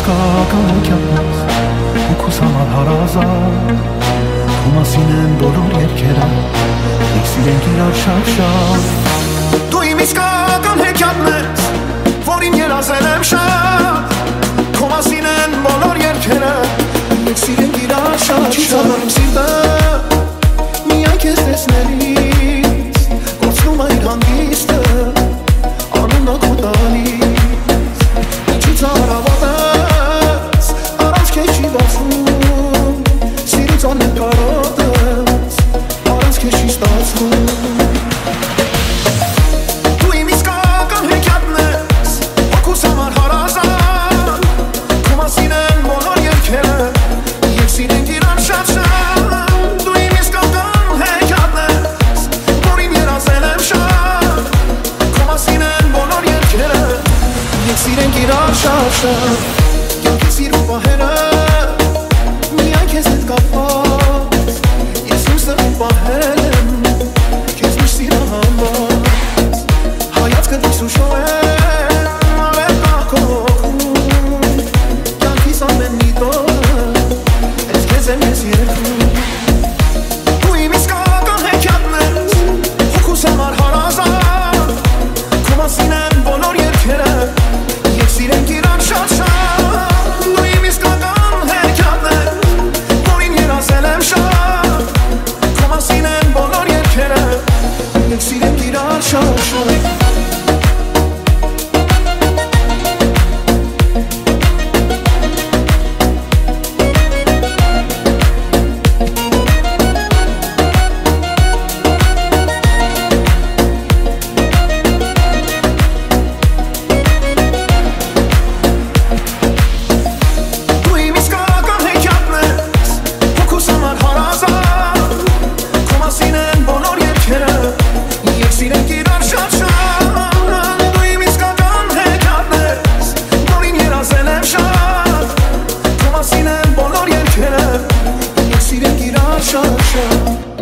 իսկական հեքիաթնես հոգուս համար հարազատ Քո մասին են բոլոր երգերը Մենք սիրենք իրար շատ-շատ Դու իմ իսկական հեքիաթն ես Որին երազել եմ շատ Քո մասին են բոլոր երգերը Մենք սիրենք իրար շատ-շատ Չի ծանրում սիրտը Միայն քեզ տեսնելիս Կորցնում է իր հանգիստը Անունը քո տալիս Ինչի ծանրավատես Առանց քեզ չի բացվում Սիրուց անեն կարոտես Առանց քեզ չի ստացվում Դու իմ իսկական հեքիաթն ես Հոգուս համար հարազատ Քո մասին են բոլոր երգերը Եվ սիրենք իրար շատ-շատ Դու իմ իսկական հեքիաթն ես Որին երազել եմ շատ Քո մասին են բոլոր երգերը Եվ սիրենք իրար շատ-շատ Կյանքի սիրուն պահերը Միայն քեզ հետ կապված Ես իմ սրտում պահել եմ Քեզ միշտ սիրահանված Հայացքդ ինձ ուշով է Արև կա քո հոգում Կյանքիս ամեն մի տողը Ես քեզ եմ ես երգում Դու իմ իսկական հեքիաթն ես Հոգուս համար հարազատ Քո մասին են բոլոր երգերը Եվ սիրենք իրար շատ-շատ Դու իմ իսկական հեքիաթն ես Որին երազել եմ շատ Քո մասին են բոլոր երգերը Եվ սիրենք իրար շատ-շատ Դու իմ իսկական հեքիաթն ես Հոգուս համար հարազատ Քո մասին են բոլոր երգերը Եվ սիրենք իրար շատ-շատ Դու իմ իսկական հեքիաթն ես Որին երազել եմ շատ Քո մասին են բոլոր երգերը Եվ սիրենք իրար շատ-շատ